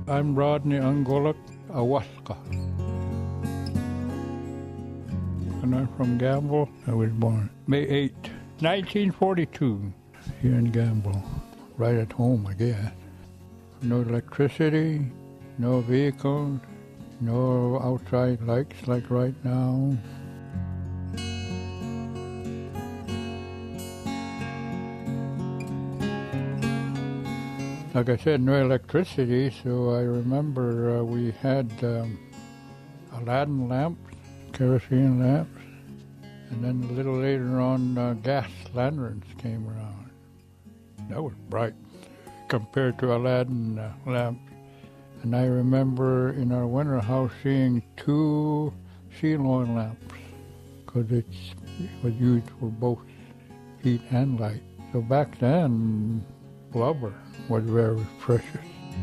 I'm Rodney Angolak Awaska, and I'm from Gamble. I was born May 8, 1942, here in Gamble, right at home, I guess. No electricity, no vehicles, no outside lights like right now. Like I said, no electricity, so I remember we had Aladdin lamps, kerosene lamps, and then a little later on gas lanterns came around. That was bright compared to Aladdin lamps. And I remember in our winter house seeing 2 seal oil lamps because it was used for both heat and light. So back then, blubber was very precious.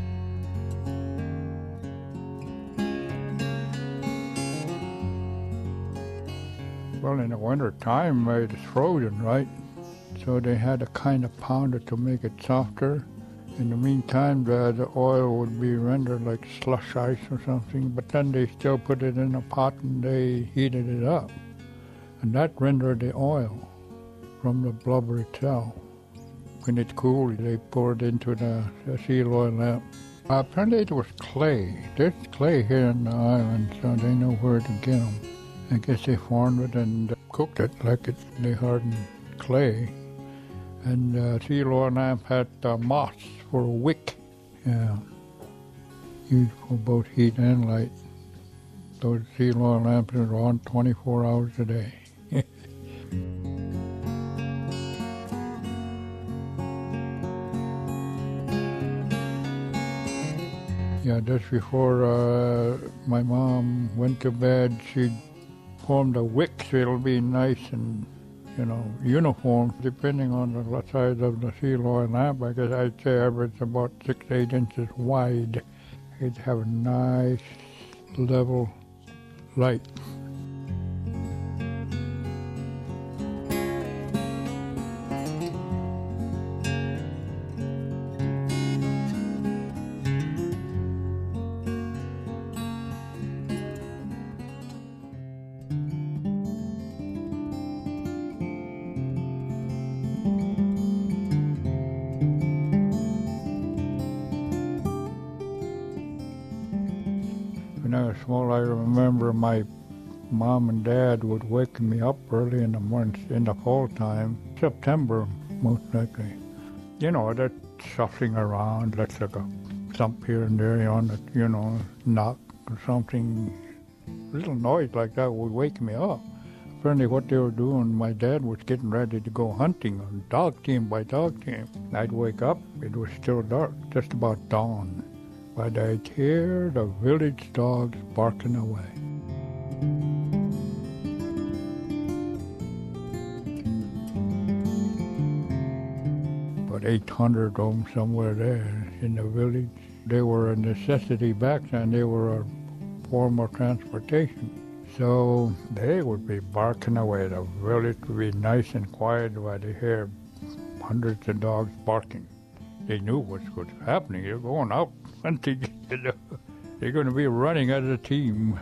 Well, in the winter time, it's frozen, right? So they had to kind of pound it to make it softer. In the meantime, the oil would be rendered like slush ice or something, but then they still put it in a pot and they heated it up. And that rendered the oil from the blubber itself. When it cooled, they poured it into the seal oil lamp. Apparently it was clay. There's clay here in the island, so they know where to get them. I guess they formed it and cooked it like they hardened clay. And the seal oil lamp had moss for a wick. Yeah, used for both heat and light. Those seal oil lamps are on 24 hours a day. Yeah, just before my mom went to bed, she formed a wick so it'll be nice and, uniform, depending on the size of the seal oil lamp. I guess I'd say average about 6 to 8 inches wide. It'd have a nice, level light. When I was small, I remember my mom and dad would wake me up early in the morning, in the fall time, September most likely. They're shuffling around, that's like a thump here and there on the, knock or something. A little noise like that would wake me up. Apparently what they were doing, my dad was getting ready to go hunting on dog team by dog team. I'd wake up, it was still dark, just about dawn. But I'd hear the village dogs barking away. About 800 of them somewhere there in the village. They were a necessity back then. They were a form of transportation. So they would be barking away. The village would be nice and quiet while they hear hundreds of dogs barking. They knew what was happening. They're going out hunting. They're going to be running as a team.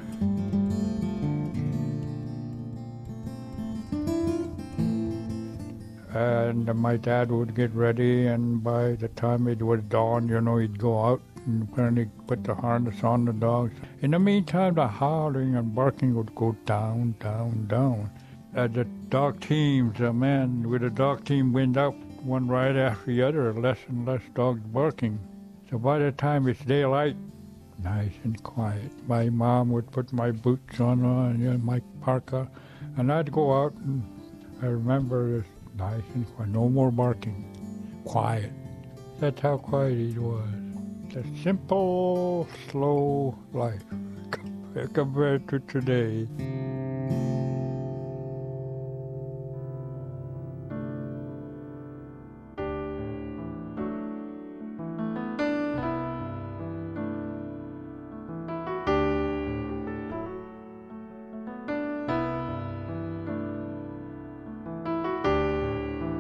And my dad would get ready, and by the time it was dawn, he'd go out and apparently put the harness on the dogs. In the meantime, the howling and barking would go down, down, down. As the dog teams, the man with the dog team went out one right after the other, less and less dogs barking. So by the time it's daylight, nice and quiet. My mom would put my boots on my parka, and I'd go out, and I remember it's nice and quiet. No more barking. Quiet. That's how quiet it was. It's a simple, slow life compared to today.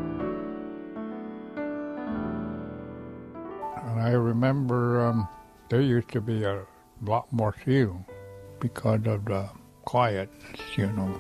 And I remember there used to be a lot more seal because of the quiet, you know.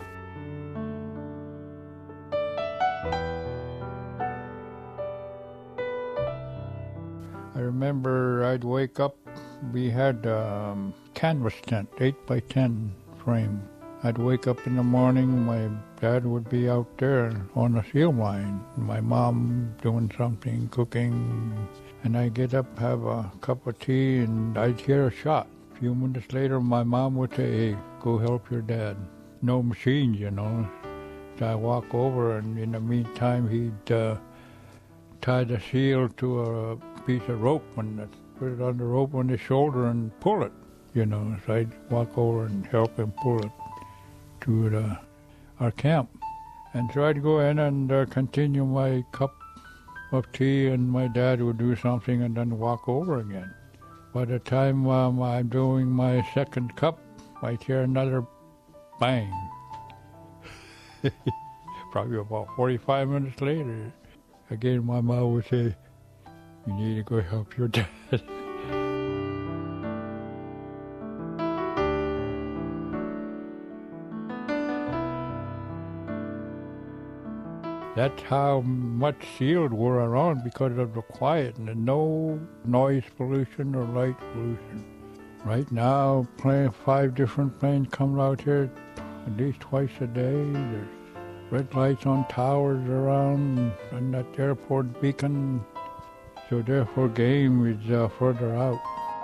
I remember I'd wake up, we had a canvas tent, 8 by 10 frame. I'd wake up in the morning, my dad would be out there on the seal line, my mom doing something, cooking, and I'd get up, have a cup of tea, and I'd hear a shot. A few minutes later, my mom would say, hey, go help your dad. No machines, you know. So I walk over, and in the meantime, he'd tie the seal to a piece of rope and put it on the rope on his shoulder and pull it, you know. So I'd walk over and help him pull it to our camp. And so I'd go in and continue my cup of tea, and my dad would do something and then walk over again. By the time I'm doing my second cup, I'd hear another bang. Probably about 45 minutes later, again my mom would say, you need to go help your dad. That's how much seals were around because of the quiet and no noise pollution or light pollution. Right now, 5 different planes come out here at least twice a day. There's red lights on towers around and that airport beacon. So therefore game is further out.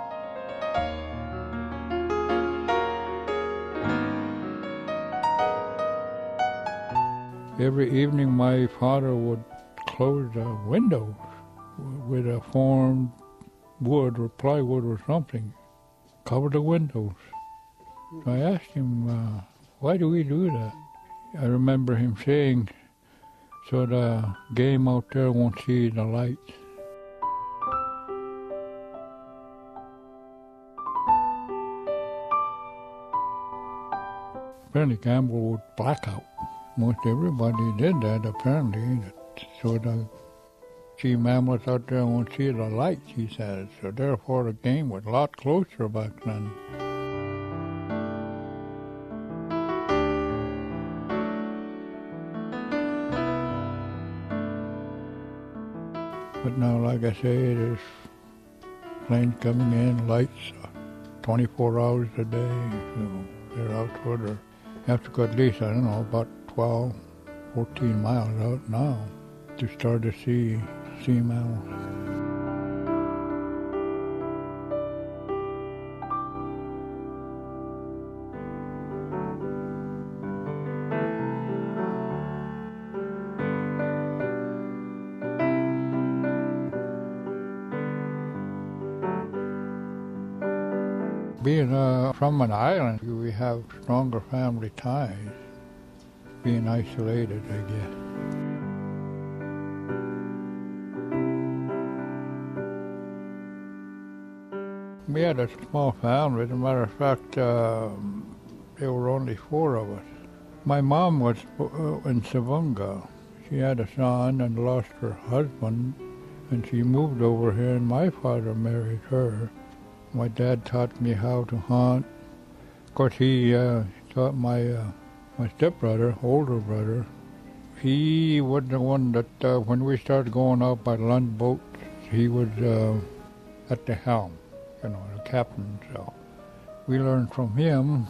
Every evening my father would close the windows with a formed wood or plywood or something, cover the windows. So I asked him, why do we do that? I remember him saying, so the game out there won't see the lights. Apparently Campbell would black out. Most everybody did that, apparently. So the sea mammals out there won't see the lights, he says. So therefore the game was a lot closer back then. But now, like I say, there's planes coming in, lights 24 hours a day. So they're out further. You have to go at least, I don't know, about 12, 14 miles out now to start to see sea mammals. Being from an island, we have stronger family ties. Being isolated, I guess. We had a small family. As a matter of fact, there were only 4 of us. My mom was in Savunga. She had a son and lost her husband, and she moved over here, and my father married her. My dad taught me how to hunt. Of course, he taught my stepbrother, older brother. He was the one that, when we started going out by land boats, he was at the helm, you know, the captain. So we learned from him.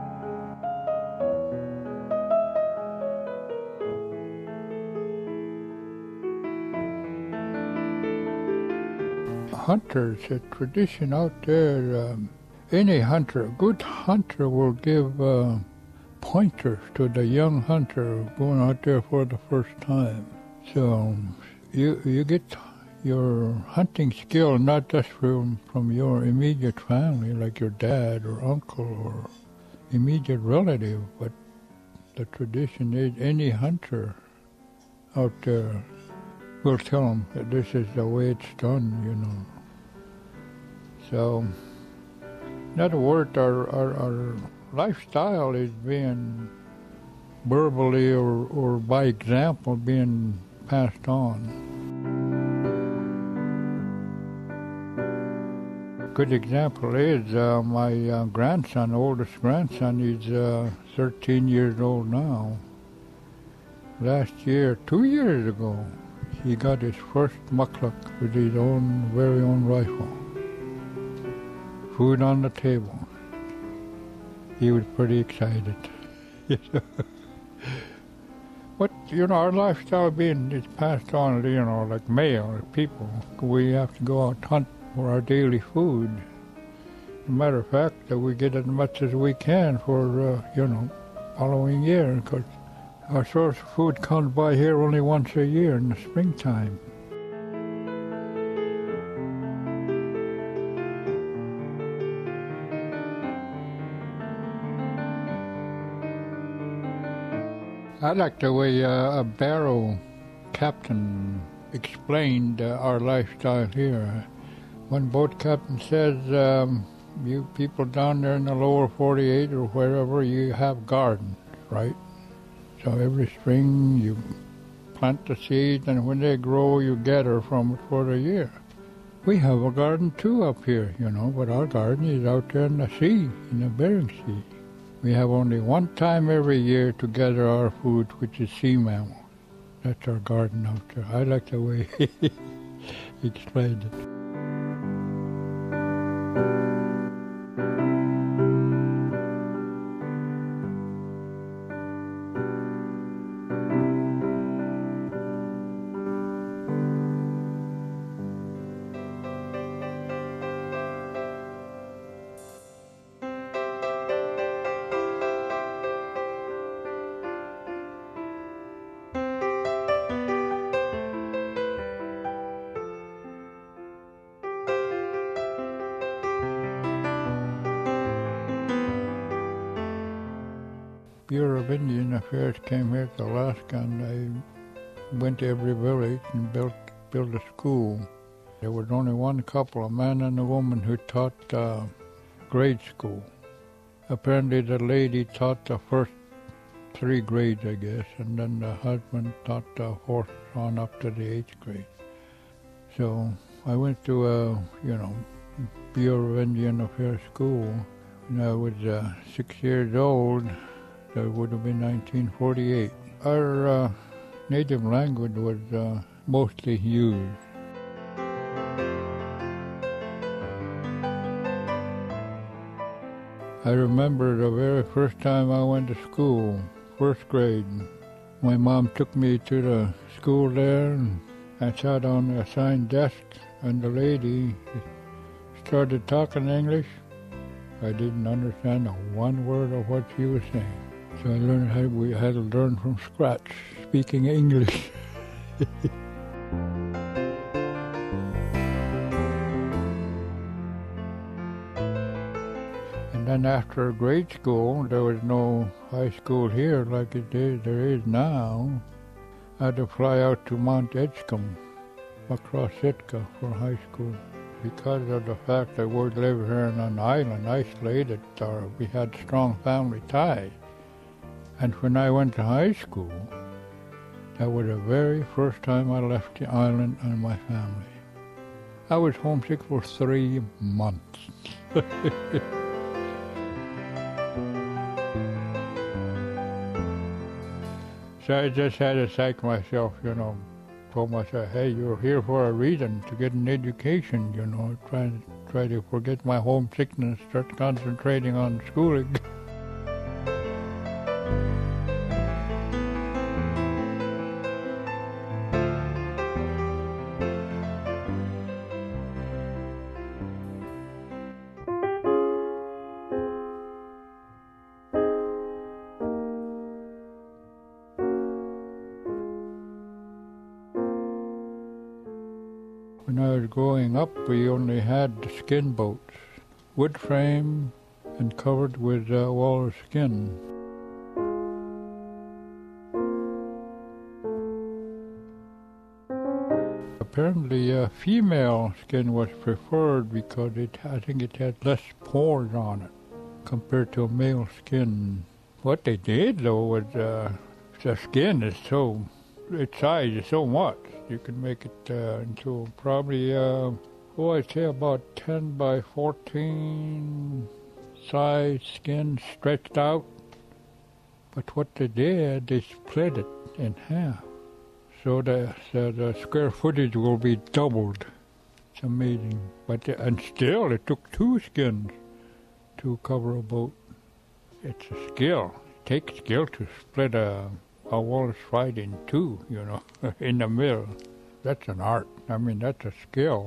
Hunters, a tradition out there, any hunter, a good hunter will give pointers to the young hunter going out there for the first time. So you get your hunting skill not just from your immediate family, like your dad or uncle or immediate relative, but the tradition is any hunter out there will tell them that this is the way it's done, you know. So, in other words, our lifestyle is being verbally or by example being passed on. Good example is my grandson, oldest grandson, he's 13 years old now. Last year, 2 years ago, he got his first mukluk with his own very own rifle. Food on the table. He was pretty excited. But, our lifestyle is passed on, like mail, people. We have to go out hunt for our daily food. As a matter of fact, we get as much as we can for, following year, because our source of food comes by here only once a year in the springtime. I like the way a barrow captain explained our lifestyle here. One boat captain says, you people down there in the lower 48 or wherever, you have gardens, right? So every spring you plant the seeds, and when they grow, you gather from it for the year. We have a garden too up here, but our garden is out there in the sea, in the Bering Sea. We have only one time every year to gather our food, which is sea mammal. That's our garden out there. I like the way he explained it. Bureau of Indian Affairs came here to Alaska, and I went to every village and built a school. There was only one couple, a man and a woman, who taught grade school. Apparently the lady taught the first 3 grades, I guess, and then the husband taught the 4th on up to the 8th grade. So I went to a, Bureau of Indian Affairs school. When I was 6 years old. That would have been 1948. Our native language was mostly used. I remember the very first time I went to school, 1st grade. My mom took me to the school there, and I sat on the assigned desk, and the lady started talking English. I didn't understand one word of what she was saying. So I learned we had to learn from scratch, speaking English. And then after grade school, there was no high school here like there is now. I had to fly out to Mount Edgecombe, across Sitka, for high school. Because of the fact that we live here on an island, isolated, we had strong family ties. And when I went to high school, that was the very first time I left the island and my family. I was homesick for 3 months. So I just had to psych myself, told myself, hey, you're here for a reason, to get an education, try to forget my homesickness, start concentrating on schooling. When I was growing up, we only had the skin boats, wood frame and covered with walrus skin. Apparently, female skin was preferred because I think it had less pores on it compared to a male skin. What they did, though, was the skin is its size is so much. You can make it into probably Oh, I'd say about 10 by 14 size skin stretched out. But what they did, they split it in half. So the square footage will be doubled. It's amazing. And still, it took 2 skins to cover a boat. It's a skill. It takes skill to split a walrus ride in 2, in the middle. That's an art. I mean, that's a skill.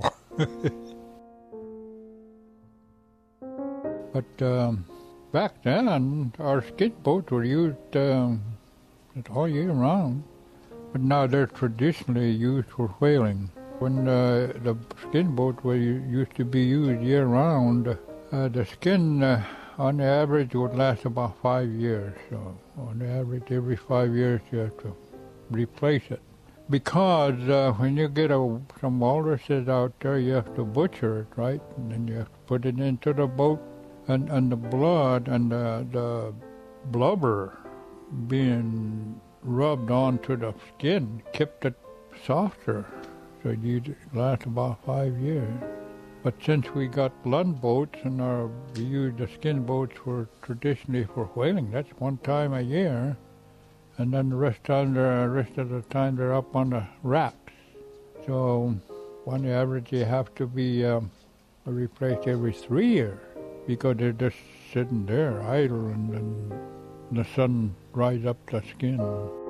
But back then, our skin boats were used all year round. But now they're traditionally used for whaling. When the skin boat used to be used year-round, the skin, on the average, would last about 5 years. So on the average, every 5 years, you have to replace it. Because when you get some walruses out there, you have to butcher it, right? And then you have to put it into the boat. And the blood and the blubber being rubbed onto the skin kept it softer. So it lasts about 5 years. But since we got Lund boats and we used the skin boats were traditionally for whaling, that's one time a year. And then the rest of the time they're up on the racks. So on the average you have to be replaced every 3 years because they're just sitting there idle and then the sun dries up the skin.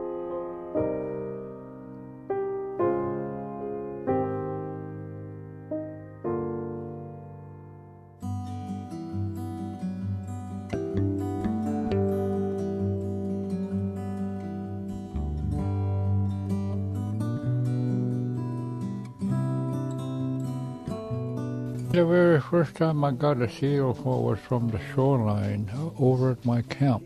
The very first time I got a seal was from the shoreline over at my camp.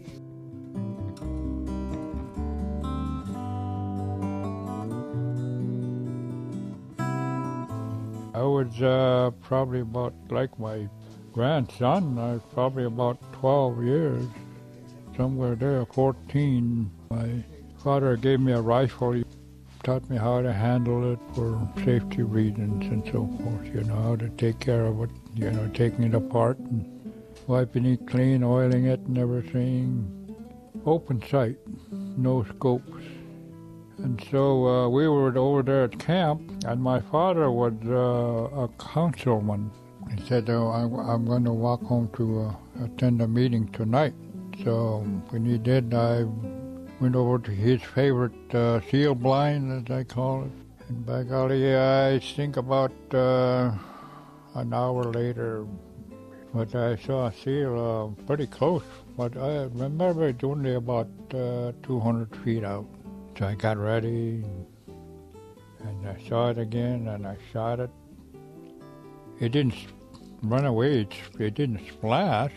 I was probably about, like my grandson, I was probably about 12 years, somewhere there, 14. My father gave me a rifle. He taught me how to handle it for safety reasons and so forth, how to take care of it, taking it apart and wiping it clean, oiling it and everything. Open sight, no scopes. And so we were over there at camp, and my father was a councilman. He said, I'm going to walk home to attend a meeting tonight. So when he did, I went over to his favorite seal blind, as I call it. And by golly, I think about an hour later, but I saw a seal pretty close. But I remember it's only about 200 feet out. So I got ready, and I saw it again, and I shot it. It didn't run away, it didn't splash.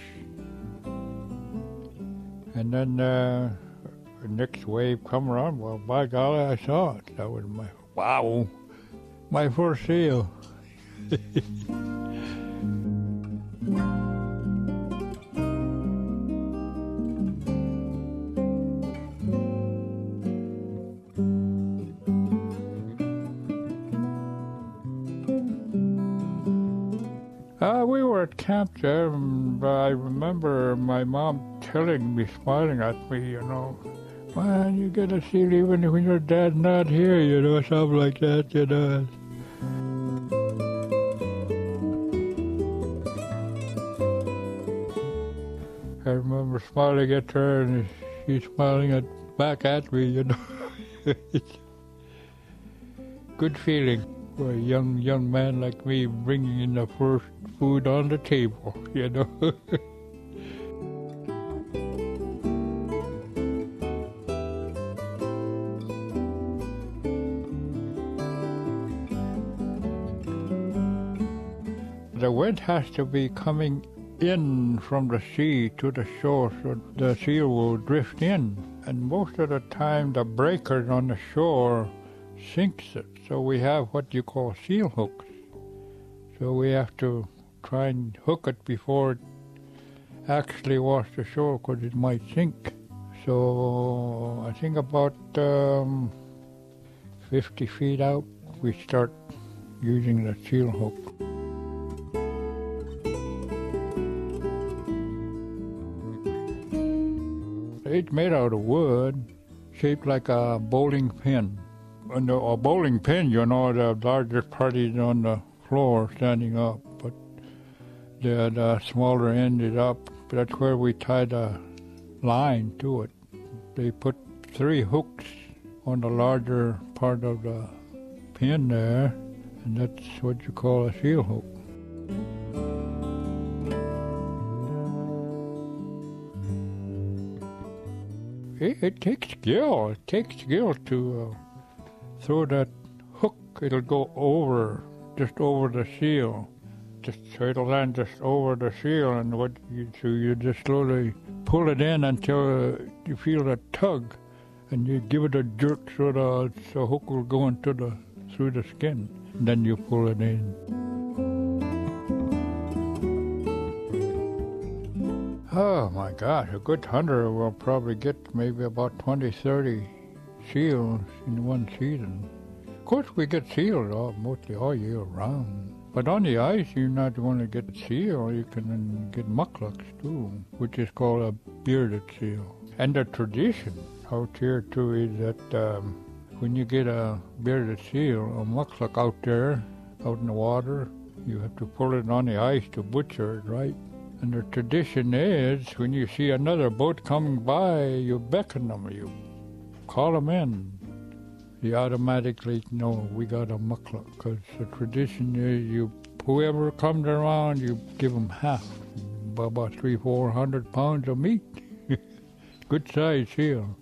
And then the next wave come around, well, by golly, I saw it. That was my first seal. We were at camp there, and I remember my mom telling me, smiling at me, man, you get a seal even when your dad's not here, something like that, I remember smiling at her, and she's smiling back at me, Good feeling for a young man like me bringing in the first food on the table, The wind has to be coming in from the sea to the shore so the seal will drift in. And most of the time the breakers on the shore sinks it. So we have what you call seal hooks. So we have to try and hook it before it actually washes ashore because it might sink. So I think about 50 feet out we start using the seal hook. It's made out of wood, shaped like a bowling pin. And a bowling pin, the largest part is on the floor standing up, but the smaller end is up. That's where we tie the line to it. They put 3 hooks on the larger part of the pin there, and that's what you call a seal hook. It takes skill. It takes skill to throw that hook. It'll go just over the seal. So it'll land just over the seal, and so you just slowly pull it in until you feel a tug, and you give it a jerk so the hook will go through the skin. And then you pull it in. Oh my gosh, a good hunter will probably get maybe about 20, 30 seals in one season. Of course, we get seals mostly all year round. But on the ice, you're not going to get seal. You can get mucklucks too, which is called a bearded seal. And the tradition out here too is that when you get a bearded seal, a muckluck out there, out in the water, you have to pull it on the ice to butcher it, right? And the tradition is, when you see another boat coming by, you beckon them, you call them in. You automatically know we got a muckluck, because the tradition is whoever comes around, you give them half, about 300-400 pounds of meat. Good size seal.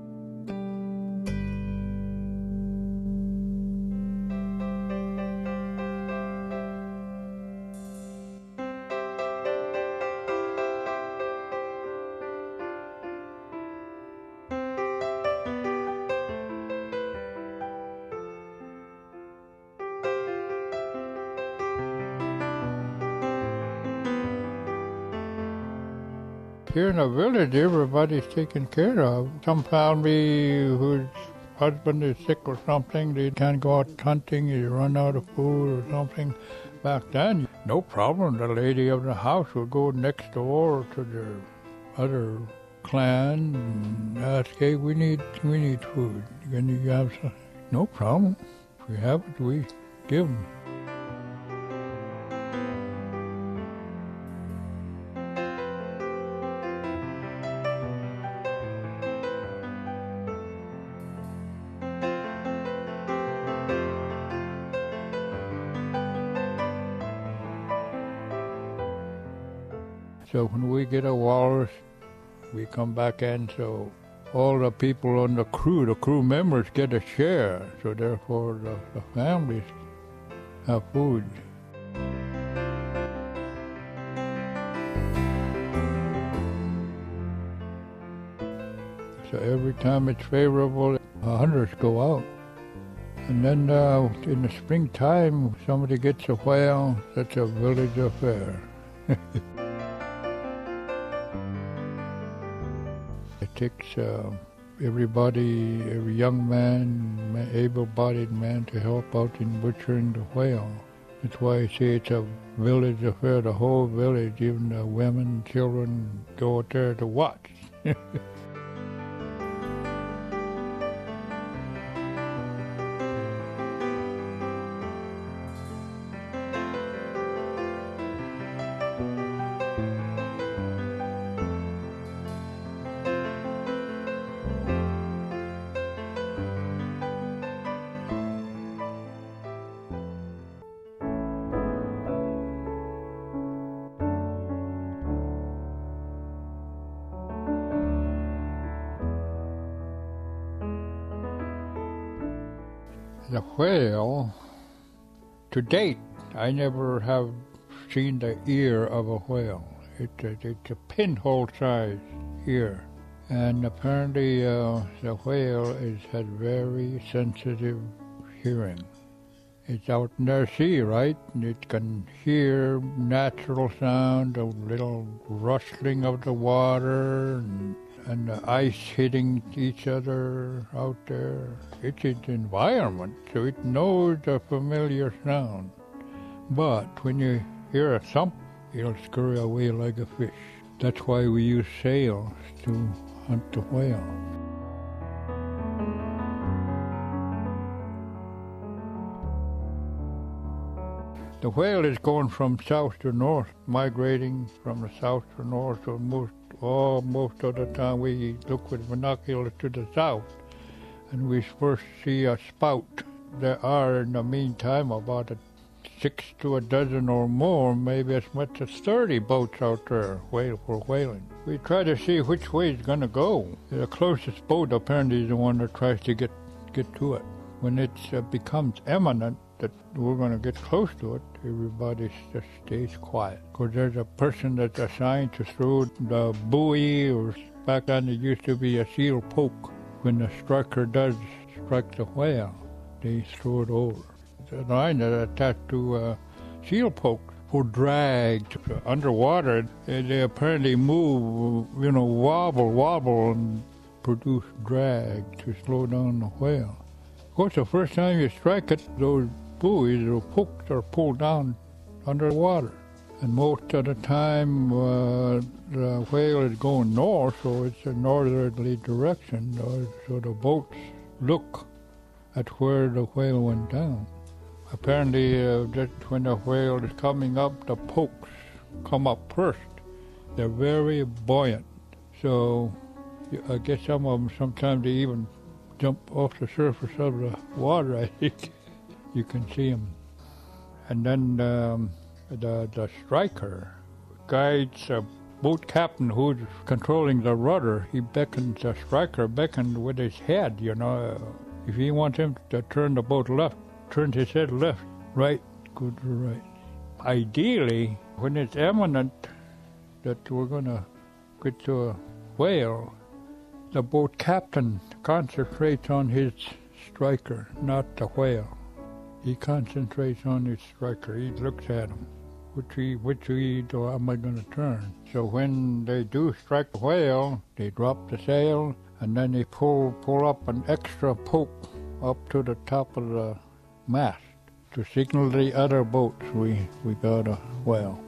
Here in the village, everybody's taken care of. Some family whose husband is sick or something, they can't go out hunting, they run out of food or something. Back then, no problem. The lady of the house would go next door to their other clan and ask, hey, we need food. Can you have some? No problem. If we have it, we give them. So when we get a walrus, we come back in, so all the people on the crew members get a share, so therefore the families have food. So every time it's favorable, hunters go out. And then in the springtime, somebody gets a whale, that's a village affair. It takes everybody, every young man, able-bodied man to help out in butchering the whale. That's why I say it's a village affair. The whole village, even the women, children, go out there to watch. The whale, to date, I never have seen the ear of a whale. It's a pinhole-sized ear. And apparently the whale has very sensitive hearing. It's out in the sea, right? And it can hear natural sound, a little rustling of the water, and the ice hitting each other out there. It's its environment, so it knows the familiar sound. But when you hear a thump, it'll scurry away like a fish. That's why we use sails to hunt the whale. The whale is going from south to north, migrating from the south to north. So most of the time we look with binoculars to the south, and we first see a spout. There are, in the meantime, about 6 to a dozen or more, maybe as much as 30 boats out there for whaling. We try to see which way it's going to go. The closest boat apparently is the one that tries to get to it. When it becomes imminent that we're going to get close to it, everybody just stays quiet. Because there's a person that's assigned to throw the buoy, or back then it used to be a seal poke. When the striker does strike the whale, they throw it over. The line that's attached to a seal poke for drag underwater, they apparently move, wobble and produce drag to slow down the whale. Of course, the first time you strike it, those buoys or hooks are pulled down underwater. And most of the time, the whale is going north, so it's a northerly direction. So the boats look at where the whale went down. Apparently, just when the whale is coming up, the pokes come up first. They're very buoyant. So I guess some of them, sometimes they even jump off the surface of the water, I think. You can see them. And then the striker guides a boat captain who's controlling the rudder. He beckons the striker, with his head, If he wants him to turn the boat left, turns his head left, right, go to the right. Ideally, when it's imminent that we're going to get to a whale, the boat captain concentrates on his striker, not the whale. He concentrates on his striker. He looks at him. Which way am I going to turn? So when they do strike the whale, they drop the sail, and then they pull up an extra poke up to the top of the mast to signal the other boats we got a whale.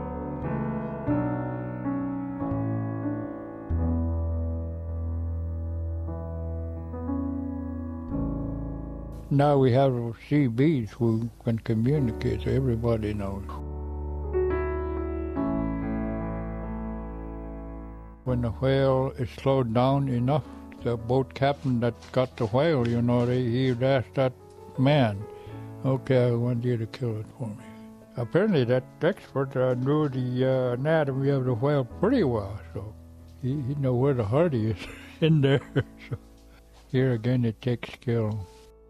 Now we have CBs who can communicate, so everybody knows. When the whale is slowed down enough, the boat captain that got the whale, he'd ask that man, okay, I want you to kill it for me. Apparently that expert knew the anatomy of the whale pretty well, so he knew where the heart is in there. So here again, it takes skill.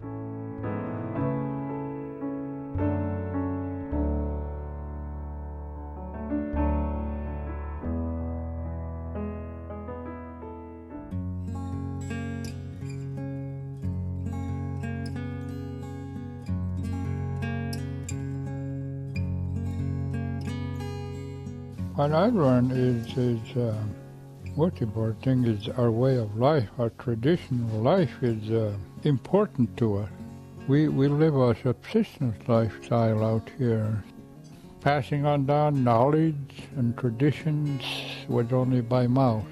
What I learned is most important thing is our way of life, our traditional life is important to us. We live a subsistence lifestyle out here. Passing on down knowledge and traditions was only by mouth,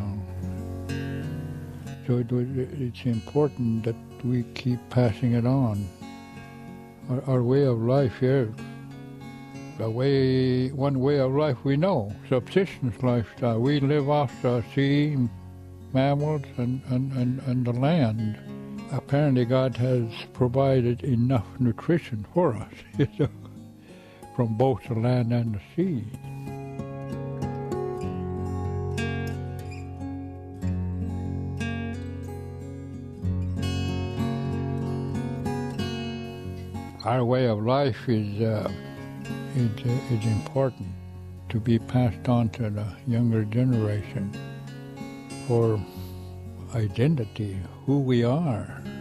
So it's important that we keep passing it on. Our way of life here, one way of life we know, subsistence lifestyle. We live off the sea, mammals, and the land. Apparently God has provided enough nutrition for us, from both the land and the sea. Our way of life is important to be passed on to the younger generation for identity, who we are.